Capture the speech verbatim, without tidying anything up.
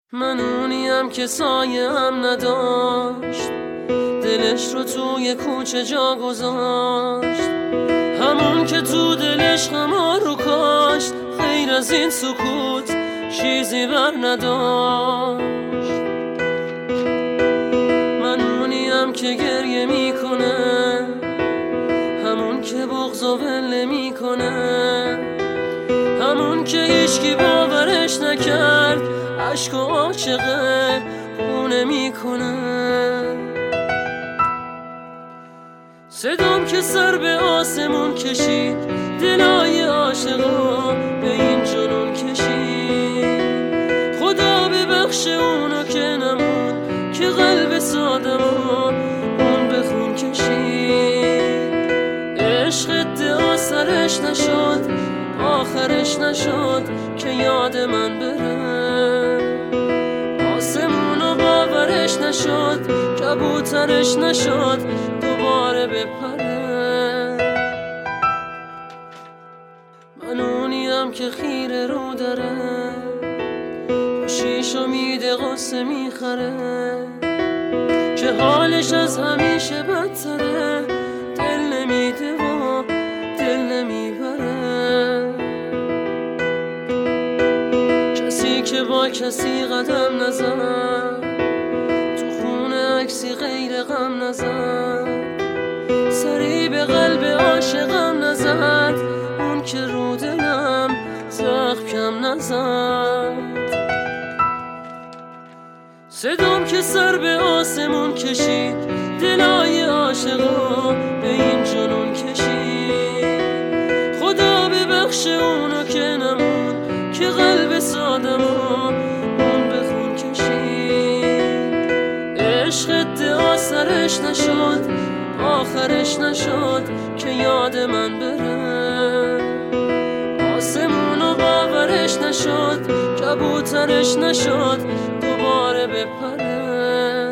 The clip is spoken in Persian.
من اونیم که سایه هم نداشت، دلش رو توی کوچه جا گذاشت، همون که تو دلش غما رو کاشت، خیر از این سکوت چیزی بر نداشت. من اونیم که گریه میکنه، همون که بغض و ول میکنه، همون که هیچکی باورش نکرد، عشق و عاشقه خونه میکنه. صدام که سر به آسمون کشید، دلای عاشقا به این جنون کشید. خدا ببخش اونو که نمون، که قلب سادمو اون به خون کشید. عشق ادعا سرش نشد، آخرش نشد که یاد من بره. آسمونو باورش نشد، کبوترش نشد دوباره بپره. من اونیم که خیره رو داره، شیش امیده قصه میخره، که حالش از همیشه بدتره. دل نمیده و دل نمیبره، کسی که با کسی قدم نزد، تو خونه عکسی غیر غم نزد، سری به قلب عاشقم نزد، اون که رو دلم زخم کم نزد. صدام که سر به آسمون کشید، دلای عاشقا به این جنون کشید. خدا ببخش اونو که نمون، که قلب سادمو اون به خون کشید. عشق ادعا سرش نشد، آخرش نشد که یاد من بره. آسمونو باورش نشد، کبوترش نشد دوباره بپره.